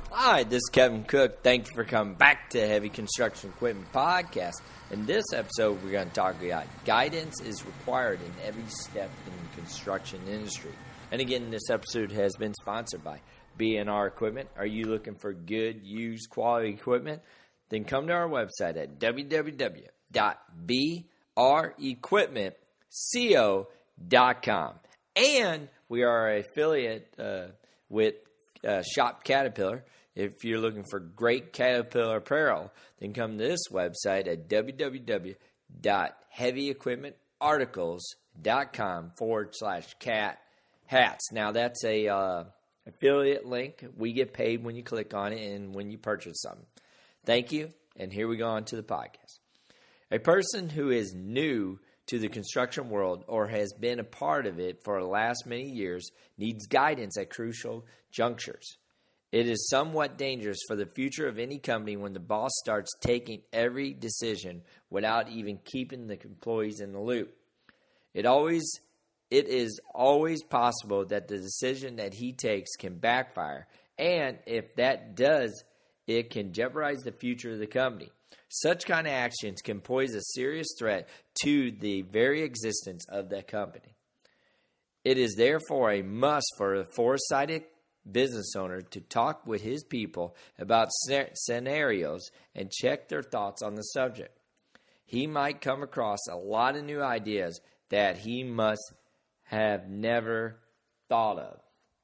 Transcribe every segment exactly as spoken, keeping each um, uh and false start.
Hi, this is Kevin Cook. Thank you for coming back to Heavy Construction Equipment Podcast. In this episode, we're going to talk about guidance is required in every step in the construction industry. And again, this episode has been sponsored by B and R Equipment. Are you looking for good, used, quality equipment? Then come to our website at w w w dot b r equipment co dot com. And we are an affiliate uh, with uh, Shop Caterpillar. If you're looking for great Caterpillar apparel, then come to this website at w w w dot heavy equipment articles dot com forward slash cat hats. Now, that's a uh, affiliate link. We get paid when you click on it and when you purchase something. Thank you, and here we go on to the podcast. A person who is new to the construction world or has been a part of it for the last many years needs guidance at crucial junctures. It is somewhat dangerous for the future of any company when the boss starts taking every decision without even keeping the employees in the loop. It always, it is always possible that the decision that he takes can backfire, and if that does, it can jeopardize the future of the company. Such kind of actions can pose a serious threat to the very existence of the company. It is therefore a must for a foresighted business owner to talk with his people about scenarios and check their thoughts on the subject. He might come across a lot of new ideas that he must have never thought of.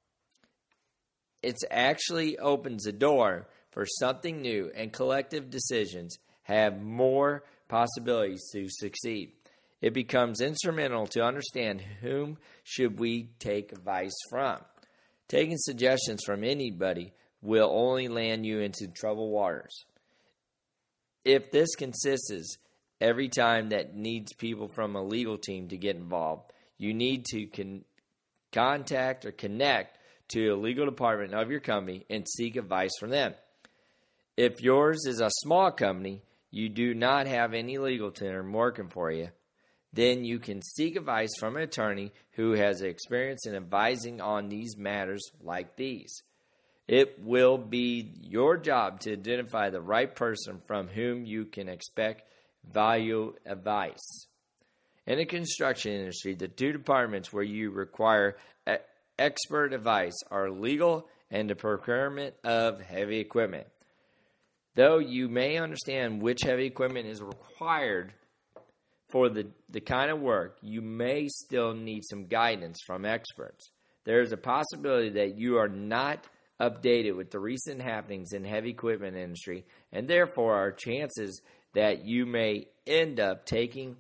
It actually opens the door for something new, and collective decisions have more possibilities to succeed. It becomes instrumental to understand whom should we take advice from. Taking suggestions from anybody will only land you into troubled waters. If this consists every time that needs people from a legal team to get involved, you need to con- contact or connect to a legal department of your company and seek advice from them. If yours is a small company, you do not have any legal team working for you, then you can seek advice from an attorney who has experience in advising on these matters like these. It will be your job to identify the right person from whom you can expect valuable advice. In the construction industry, the two departments where you require expert advice are legal and the procurement of heavy equipment. Though you may understand which heavy equipment is required for the, the kind of work, you may still need some guidance from experts. There is a possibility that you are not updated with the recent happenings in the heavy equipment industry, and therefore are chances that you may end up taking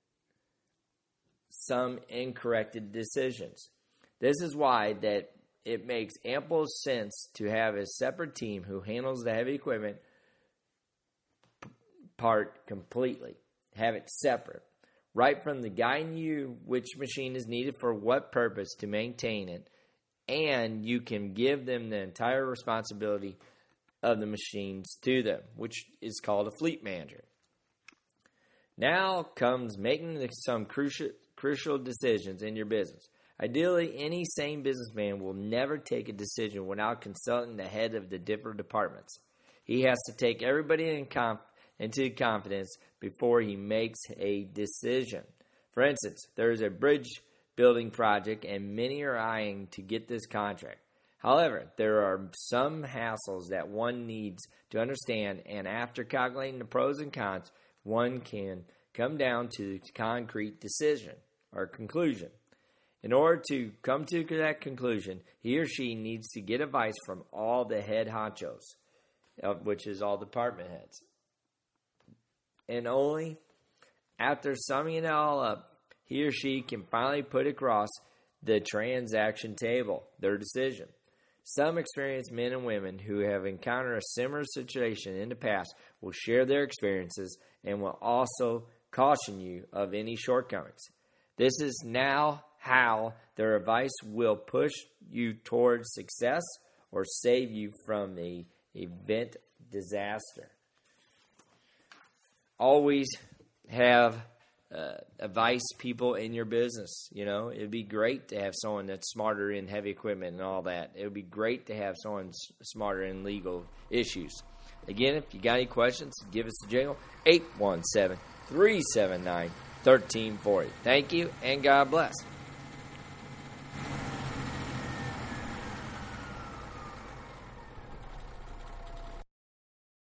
some incorrect decisions. This is why that it makes ample sense to have a separate team who handles the heavy equipment part completely. Have it separate. Right from the guiding you which machine is needed for what purpose to maintain it, and you can give them the entire responsibility of the machines to them, which is called a fleet manager. Now comes making some crucial crucial decisions in your business. Ideally, any sane businessman will never take a decision without consulting the head of the different departments. He has to take everybody in conf- into confidence before he makes a decision. For instance, there is a bridge building project and many are eyeing to get this contract. However, there are some hassles that one needs to understand, and after calculating the pros and cons, one can come down to a concrete decision or conclusion. In order to come to that conclusion, he or she needs to get advice from all the head honchos, which is all department heads. And only after summing it all up, he or she can finally put across the transaction table their decision. Some experienced men and women who have encountered a similar situation in the past will share their experiences and will also caution you of any shortcomings. This is now how their advice will push you towards success or save you from the event disaster. Always have uh, advice people in your business. You know, it'd be great to have someone that's smarter in heavy equipment and all that. It would be great to have someone s- smarter in legal issues. Again, if you got any questions, give us a jingle, eight one seven, three seven nine, one three four zero. Thank you, and God bless.